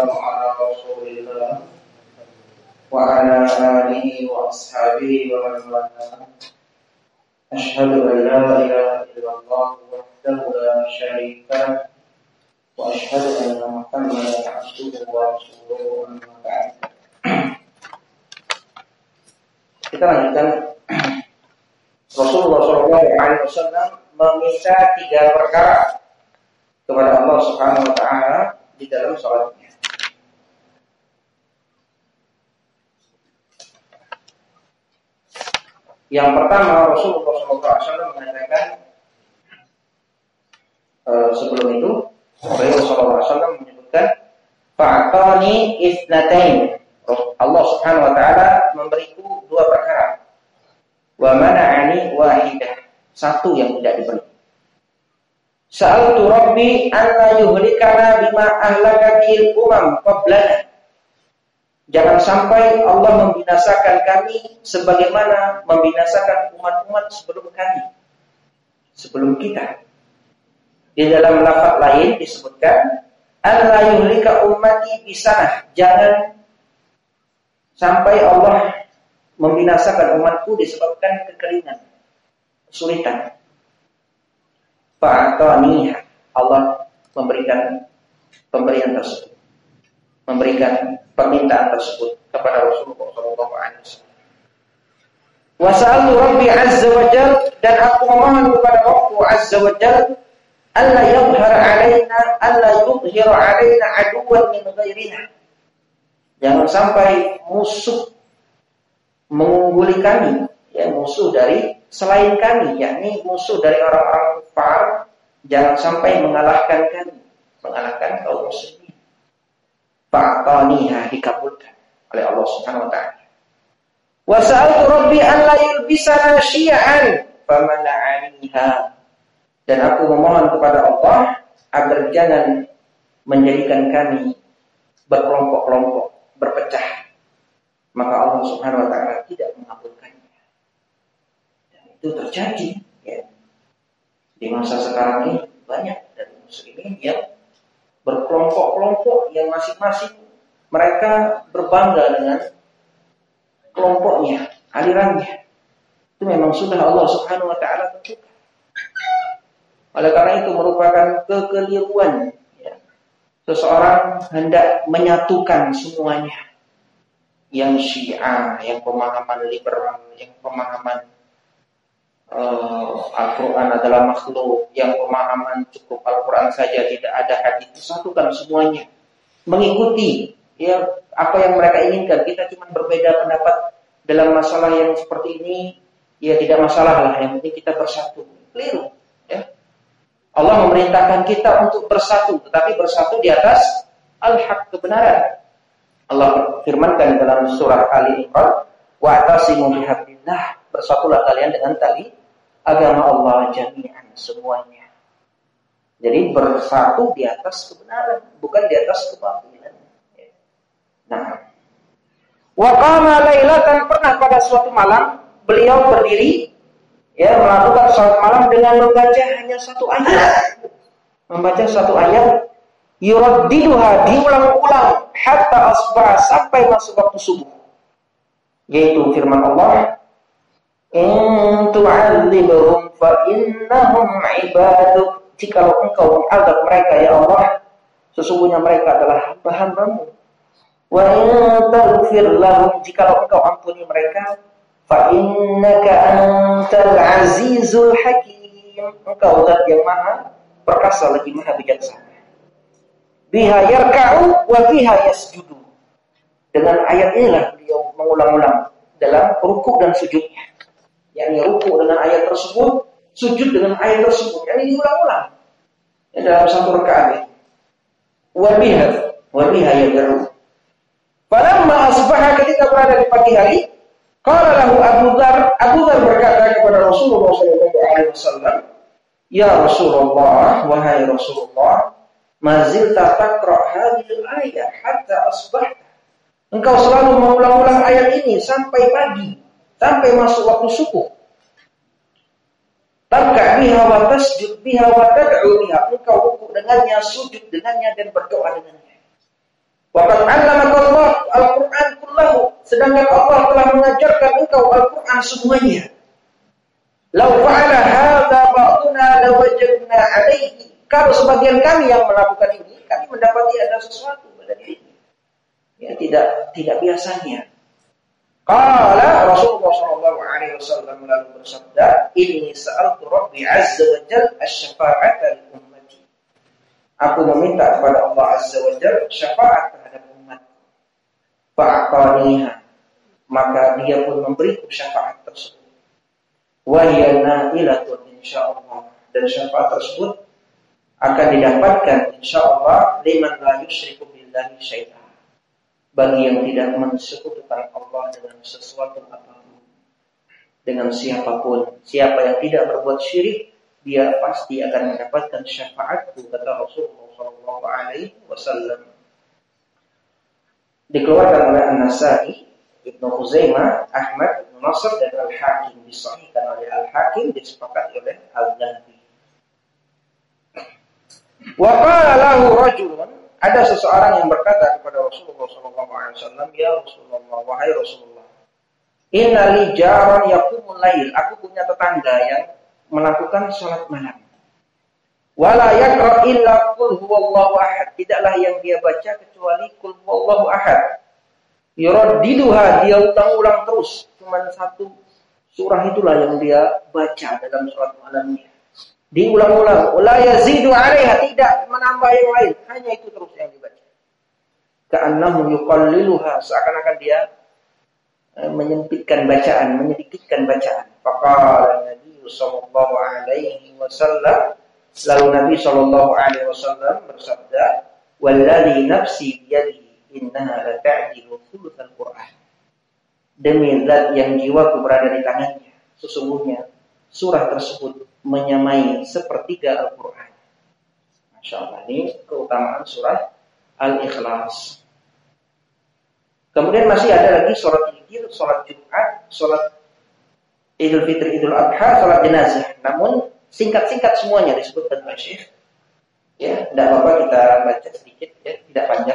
والسلام على رسول الله وعلى آله وأصحابه ومن والاه. أشهد أن لا إله إلا الله وحده لا شريك له وأشهد أن محمدا عبده ورسوله أما بعد. Kita lanjutkan. Rasulullah SAW meminta 3 perkara kepada Allah Subhanahu Wa Taala di dalam salatnya. Yang pertama, Rasulullah SAW mengatakan sebelum itu, Rasulullah SAW menyebutkan fa'atani itsnatain. Allah Subhanahu Wa Taala memberiku 2 perkara. Wa mana'ani wahidah. 1 yang tidak diberi. Sa'altu Rabbi an la yuhlikana bima ahlakatil umam qablana. Jangan sampai Allah membinasakan kami sebagaimana membinasakan umat-umat sebelum kami, sebelum kita. Di dalam lafaz lain disebutkan an la yuhlika ummati bisanah. Jangan sampai Allah membinasakan umatku disebabkan kekeringan, kesulitan. Fa'ataniha. Allah memberikan pemberian tersebut, memberikan permintaan tersebut kepada Rasulullah SAW. Wa sa'altu Rabbi Azza wa Jalla, dan aku memohon kepada Rabbku Azza wa Jalla alla yudhhira alaina aduwan min ghairina. Jangan sampai musuh mengungguli kami, ya, musuh dari selain kami, yakni musuh dari orang-orang kafir, jangan sampai mengalahkan kami, mengalahkan kaum muslimin. Fa'ataniha, dikabulkan oleh Allah Subhanahu wa taala. Wa sa'altu Rabbi an la yulbisana syi'an famana'aniha. Dan aku memohon kepada Allah agar jangan menjadikan kami berkelompok-kelompok, berpecah. Maka Allah Subhanahu wa taala tidak mengabulkannya. Dan itu terjadi, ya. Di masa sekarang ini banyak dari muslimin yang berkelompok-kelompok yang masing-masing mereka berbangga dengan kelompoknya, alirannya. Itu memang sudah Allah Subhanahu wa taala tentukan. Oleh karena itu merupakan kekeliruan, ya. Seseorang hendak menyatukan semuanya. Yang Syiah, yang pemahaman liberal, yang pemahaman Al-Quran adalah makhluk, yang pemahaman cukup Al-Quran saja, tidak ada hadis, satukan semuanya, mengikuti, ya, apa yang mereka inginkan. Kita cuma berbeda pendapat dalam masalah yang seperti ini, ya tidak masalah lah, yang penting kita bersatu. Keliru, ya. Allah memerintahkan kita untuk bersatu, tetapi bersatu di atas al-haq, kebenaran. Allah firmankan dalam surah Ali Imran, wa'tasimu bihablillah, bersatulah kalian dengan tali agama Allah jami'an, semuanya. Jadi bersatu di atas kebenaran, bukan di atas kebatilan. Nah, wa qama lailatan, pernah pada suatu malam beliau berdiri, ya, melakukan salat malam dengan membaca hanya 1 ayat. Membaca 1 ayat, yuraddiduha, diulang-ulang hatta asbah, sampai masuk waktu subuh. Yaitu firman Allah, in tu'adzibhum fa innahum ibaduk. Jikalau engkau mengadab mereka, ya Allah, sesungguhnya mereka adalah hamba-hambamu. Wa in taghfir lahum, jikalau engkau ampuni mereka, fa innaka antal azizul hakim, engkau zat yang maha perkasa lagi maha bijaksana. Biha yarka'u wa biha yasjudu. Dengan ayat inilah beliau mengulang-ulang dalam rukuk dan sujudnya. Yakni rukuk dengan ayat tersebut, sujud dengan ayat tersebut. Yakni diulang-ulang. Ya, dalam 1 rakaat. Wa biha yarka'u. Falamma asbaha, ketika berada di pagi hari, qala lahu Abu Dzar berkata kepada Rasulullah SAW, ya Rasulullah, wahai Rasulullah, mazilta taqra hadhil ayat hatta asbahta. Engkau selalu mengulang-ulang ayat ini sampai pagi, sampai masuk waktu subuh. Tarka biha wa tasjud biha wa tad'u biha. Engkau rukuk dengannya, sujud dengannya, dan berdoa dengannya. Wa qad 'allamaka Allah al-Qur'an kullahu, sedangkan Allah telah mengajarkan engkau Al-Qur'an semuanya. Lau fa'ala hadza ba'duna lawajadna 'alaihi, kalau sebagian kami yang melakukan ini, kami mendapati ada sesuatu pada dirinya. Ya, tidak biasanya. Qala Rasulullah sallallahu alaihi wasallam lalu bersabda, "Inni sa'altu Rabbi 'azza wa jalla asy-syafa'ata li ummati." Aku meminta kepada Allah azza wa jalla syafaat terhadap umat. Fa'aqaniha, maka Dia pun memberiku syafaat tersebut. Wa hiya na'ilatun insyaallah, dan syafaat tersebut akan didapatkan insyaallah liman la yusyriku billahi syai'an, bagi yang tidak mensekutukan Allah dengan sesuatu apapun, dengan siapapun. Siapa yang tidak berbuat syirik, dia pasti akan mendapatkan syafaatku, kata Rasulullah sallallahu alaihi wasallam. Dikeluarkan oleh An-Nasa'i, Ibnu Khuzaimah, Ahmad, Ibnu Nasr dan Al-Hakim, disahihkan oleh Al-Hakim, disepakati oleh Al-Dhahabi. Wa qala lahu rajulun, ada seseorang yang berkata kepada Rasulullah SAW, "Ya Rasulullah, wahai Rasulullah, inna li jaran yaqumul lail." Aku punya tetangga yang melakukan salat malam. Wala yaqra illa qul huwallahu ahad. Tidaklah yang dia baca kecuali qul huwallahu ahad. Yuraddiduha, dia ulang-ulang terus. Cuma satu surah itulah yang dia baca dalam salat malamnya. Diulang-ulang, la yazidu 'alaiha, tidak menambah yang lain, hanya itu terus yang dibaca. Ka'annahu yuqalliluha, seakan-akan dia menyempitkan bacaan, menyedikitkan bacaan. Faqala Nabi sallallahu alaihi wasallam, lalu Nabi sallallahu alaihi wasallam bersabda, "Wallazi nafsi biyadihi innaha la ta'dilu thulutsal Qur'an." Demi zat yang jiwaku berada di tangannya, sesungguhnya surah tersebut menyamai sepertiga Al-Quran. Masya Allah, ini keutamaan surah Al-Ikhlas. Kemudian masih ada lagi sholat Idul, sholat Jumat, sholat Idul Fitri, Idul Adha, sholat jenazah. Namun singkat-singkat semuanya disebutkan oleh Syekh. Ya, tidak apa-apa kita baca sedikit, ya, tidak panjang.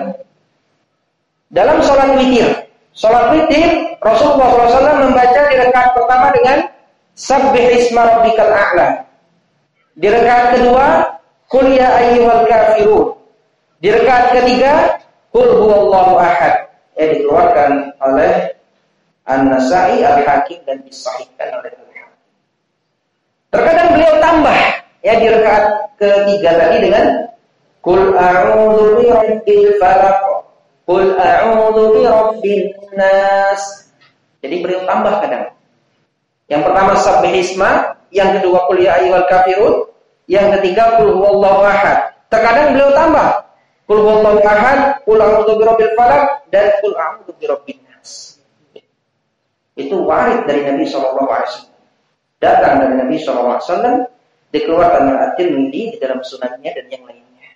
Dalam sholat witir Rasulullah SAW membaca di rakaat pertama dengan Sabbih isma rabbikal a'la. Di rakaat kedua, Qul ya ayyuhal kafirun. Di rakaat ketiga, Qul huwallahu ahad. Dikeluarkan oleh An-Nasa'i, Al-Hakim dan disahihkan oleh Al-Hakim. Terkadang beliau tambah di rakaat ketiga tadi dengan Qul a'udzu birabbil falaq, Qul a'udzu birabbin nas. Jadi beliau tambah kadang. Yang pertama sabbih isma, yang kedua qul ya ayyuhal kafirun, yang ketiga qul huwallahu ahad. Terkadang beliau tambah qul huwallahu ahad, qul a'udzu birabbil falaq dan qul a'udzu birabbin nas. Itu warid dari Nabi sallallahu alaihi wasallam. Datang dari Nabi sallallahu alaihi wasallam, dikeluarkan oleh At-Tirmidzi di dalam sunannya dan yang lainnya.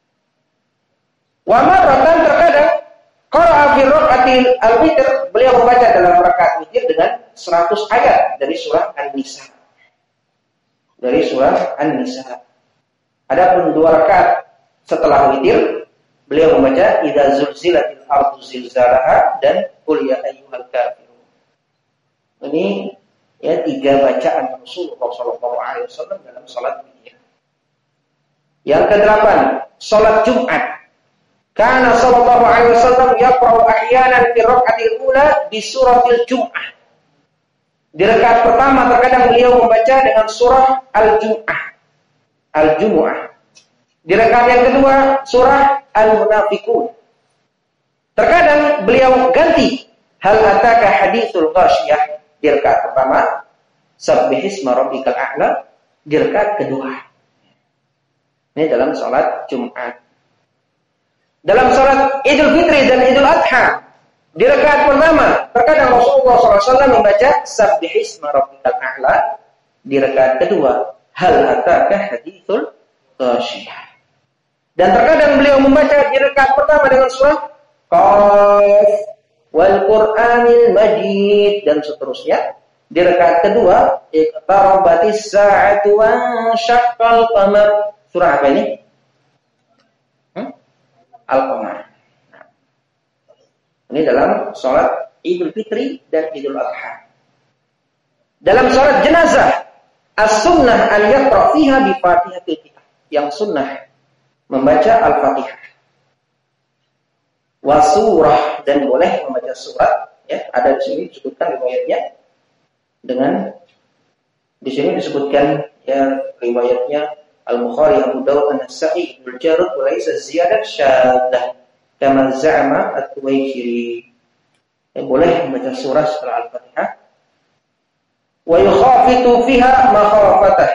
Wa marratan, terkadang qara'a fi raqatil al-witr, beliau membaca dalam rakaat witir dengan 100 ayat dari surah An-Nisa. Dari surah An-Nisa. Adapun 2 rakaat setelah witir, beliau membaca idza zulzilatil ardu zilzalaha dan qul ya ayyuhal kafirun. Ini 3 bacaan Rasulullah sallallahu alaihi wasallam dalam salat witir. Yang ke-8, salat Jumat. Kana sallallahu alaihi wasallam yaqra'u ahyanan fi raq'atil ula bi suratil Jum'ah. Di rakaat pertama terkadang beliau membaca dengan surah Al-Jumu'ah. Di rakaat yang kedua surah Al-Munafiqun. Terkadang beliau ganti hal ataka haditsul ghasyiyah. Di rakaat pertama sabbih isma rabbikal a'la, di rakaat kedua. Ini dalam salat Jumat. Dalam salat Idul Fitri dan Idul Adha, di rakaat pertama terkadang Rasulullah SAW membaca sabbih isma rabbikal a'la. Di rakaat kedua hal ataka haditsul ghasyiyah. Dan terkadang beliau membaca di rakaat pertama dengan surah Qaf wal Qur'anil Majid dan seterusnya. Di rakaat kedua iqtarabatis sa'atu wa syaqqal qamar. Surah apa ini? Al-Qamar. Ini dalam sholat Idul Fitri dan Idul Adha. Dalam sholat jenazah, as-sunnah an yaqra fiha bi Fatihatil Kitab. Yang sunnah membaca Al-Fatihah. Wa surah, dan boleh membaca surat, ya, ada di sini disebutkan riwayatnya dengan di sini disebutkan ya riwayatnya Al-Bukhari, Abu Dawud, An-Nasa'i, Ibnu Jarud, wa laisa ziyadah syaddah kama za'ama at-Tuwaijiri. Boleh membaca surah setelah Al-Fatihah. Wa yukhafitu fiha makhafatah.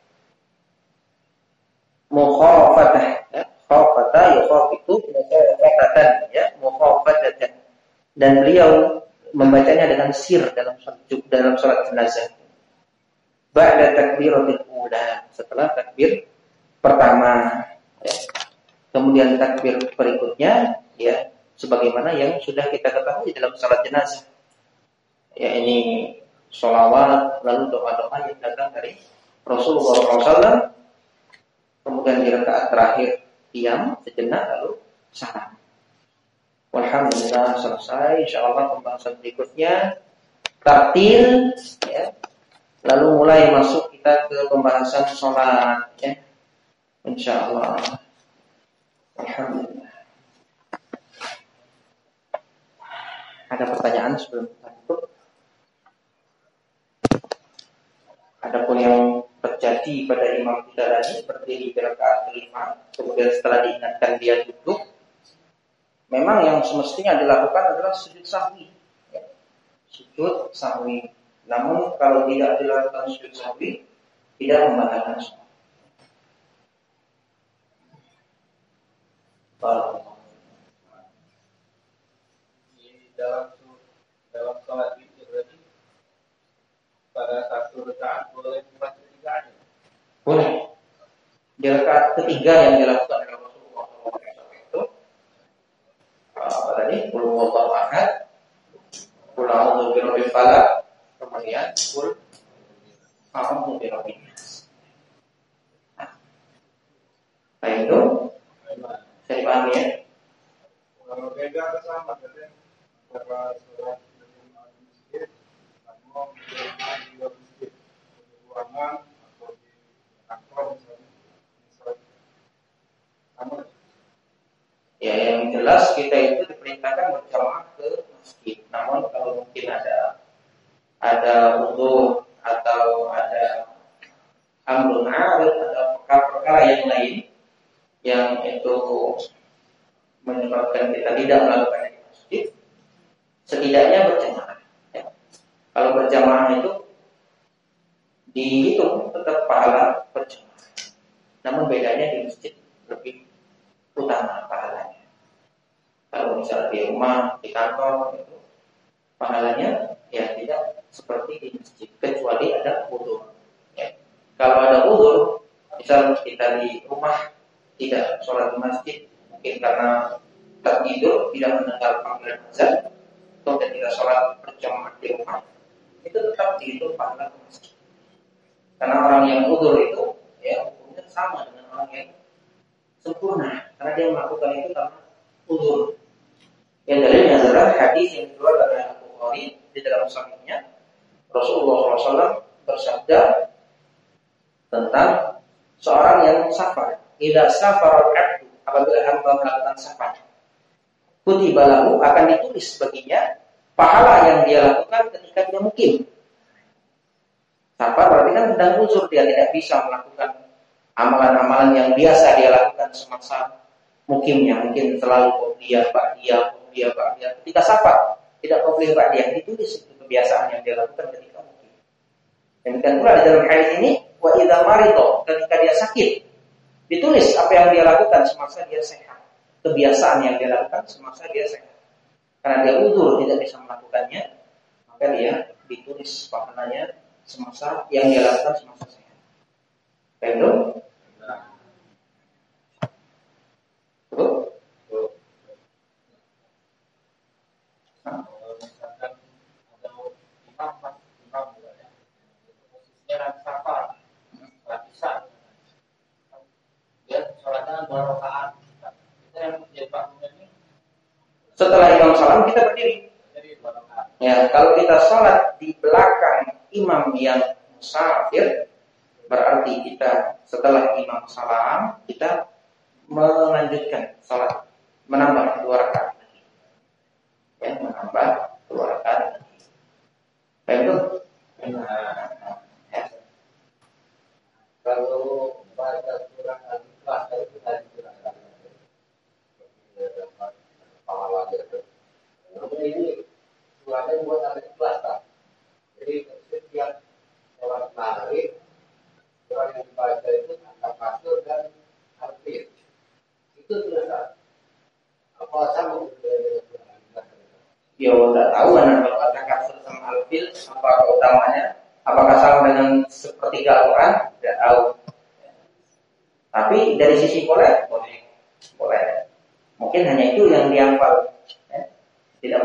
Mukhafatah, ya, khafata yukhafitu mukhafatatan, ya, mukhafatatan. Dan beliau membacanya dengan sir dalam salat jenazah. Ba'da takbiratul ula, setelah takbir pertama, ya. Kemudian takbir berikutnya, ya, sebagaimana yang sudah kita ketahui dalam salat jenazah. Ya, ini sholawat, lalu doa-doa yang datang dari Rasulullah SAW. Kemudian di rakaat terakhir diam sejenak, lalu salam. Alhamdulillah selesai. Insyaallah pembahasan berikutnya tartil, ya. Lalu mulai masuk kita ke pembahasan sholat, ya. Insyaallah. Alhamdulillah. Ada pertanyaan sebelum kita tutup? Adapun yang terjadi pada imam kita tadi seperti di rakaat kelima, kemudian setelah diingatkan dia duduk, memang yang semestinya dilakukan adalah sujud sahwi, ya. Sujud sahwi. Namun kalau tidak dilakukan sujud sahwi, tidak membatalkan sholat. Dalam sholat itu berarti pada satu rakaat boleh membaca ketiga aja. Boleh. Di rakaat ketiga yang dilakukan oleh Rasulullah SAW itu apa tadi? Qul huwallahu ahad, qul a'udzu birabbil falaq, kemudian qul a'udzu birabbin nas. Nah, itu bisa dipahami, ya? Kalau beda sama kan antara sholat di masjid atau di luar masjid, di ruangan atau di kantor misalnya sama. Ya, yang jelas kita itu diperintahkan berjamaah ke masjid. Namun kalau mungkin ada uzur atau ada amrun 'arid atau perkara-perkara yang lain yang itu menyebabkan kita tidak melakukan di masjid, setidaknya berjamaah, ya. Kalau berjamaah itu dihitung tetap pahala berjamaah. Namun bedanya di masjid lebih utama pahalanya. Kalau misalnya di rumah, di kantor, itu pahalanya ya tidak seperti di masjid, kecuali ada uzur, ya. Kalau ada uzur, misal kita di rumah tidak sholat di masjid, mungkin karena tertidur tidak mendengar panggilan azan, atau kita sholat berjamaah di rumah, itu tetap dihitung pahala ke masjid. Karena orang yang uzur itu, ya, hukumnya sama dengan orang yang sempurna, karena dia melakukan itu karena uzur. Yang dalilnya adalah hadis yang keluar dari Al-Bukhari di dalam sahihnya, Rasulullah SAW bersabda tentang seorang yang safar. Idza safara al-'abdu, apabila hamba melakukan safar, kutiba lahu, akan ditulis baginya pahala yang dia lakukan ketika dia mukim. Safar berarti kan sedang uzur, dia tidak bisa melakukan amalan-amalan yang biasa dia lakukan semasa mukimnya. Mungkin selalu qobliyah, ba'diyah. Ketika safar tidak qobliyah, ba'diyah, ditulis itu kebiasaan yang dia lakukan ketika mukim. Demikian pula di dalam hadis ini, wa idza marida, ketika dia sakit, ditulis apa yang dia lakukan semasa dia sehat, kebiasaan yang dia lakukan semasa dia sehat. Karena dia uzur tidak bisa melakukannya, maka dia ditulis pahalanya semasa yang dia lakukan semasa sehat. Betul? Betul? Kalau misalkan ada imam ya, posisinya safar, nggak bisa, dia sholatnya 2 rakaat. Kita yang menjadi makmum ini Setelah imam salam kita berdiri. Ya, kalau kita sholat di belakang imam yang musafir, berarti kita setelah imam salam kita melanjutkan sholat, menambah 2 rakaat. Ya, menambah 2 rakaat. Baik itu. Ya. Kalau baca surah Al-Ikhlas itu tadi surah pahala itu. Namun ini surahnya buat Al-Ikhlas tak. Jadi setiap orang tarik surah yang dibaca itu angka kasur dan artis. Itu sudah apa sama dengan surah Al-Ikhlas? Ya, tidak tahu kan kalau kata kasur sama al-fil apa utamanya, apakah sama dengan sepertiga Al-Quran? Tidak tahu. Tapi dari sisi boleh. Mungkin hanya itu yang dihafal, ya? Tidak.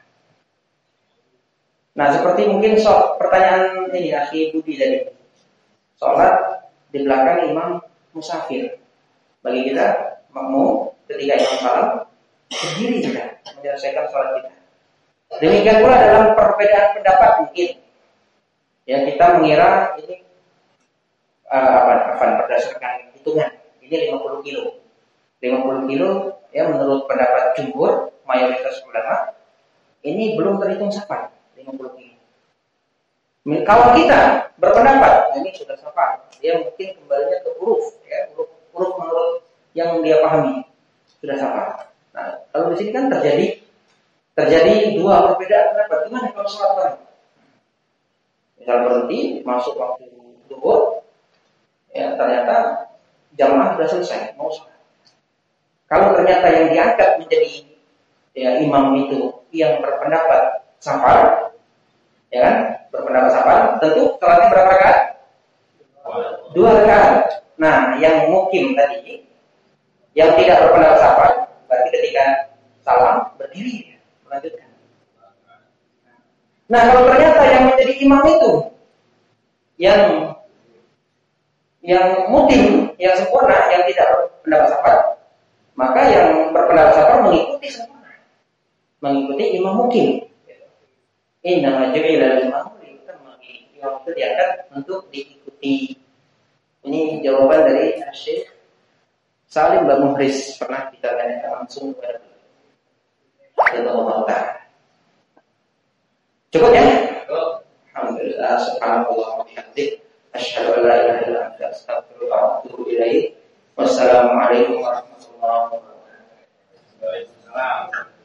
Nah, seperti mungkin pertanyaan ini Akhi Budi tadi, sholat di belakang imam musafir. Bagi kita makmum ketika imam salam berdiri kita menyelesaikan sholat kita. Demikian pula dalam perbedaan pendapat mungkin, ya kita mengira ini berdasarkan hitungan ini 50 kilo. 50 kilo ya menurut pendapat jumhur mayoritas ulama ini belum terhitung safar 50 kilo. Kalau kita berpendapat ini sudah safar, dia mungkin kembalinya ke huruf ya, huruf menurut yang dia pahami sudah safar. Nah, kalau di sini kan terjadi 2 perbedaan pendapat. Gimana kalau sholat bareng? Misal berhenti masuk waktu zuhur, ya ternyata jamaah sudah selesai mau sholat. Kalau ternyata yang diangkat menjadi ya, imam itu yang berpendapat safar, ya kan, berpendapat safar, tentu sholatnya berapa rakaat? 2 rakaat. Nah, yang mukim tadi, yang tidak berpendapat safar, berarti ketika salam berdiri melanjutkan. Nah, kalau ternyata yang menjadi imam itu yang mukim, yang sempurna, yang tidak berpendapat safar, maka yang berpendapat safar mengikuti sempurna, mengikuti imam mukim. Inna ju'ila imam itu diangkat untuk diikuti. Ini jawaban dari Syekh Salim Bamuhris, pernah kita tanyakan langsung kepada Allah. Cukup ya? Alhamdulillah, subhanallah wa bihamdihi, asyhadu an la ilaha illa anta, astaghfiruka wa atubu ilaik. Wassalamualaikum warahmatullahi wabarakatuh.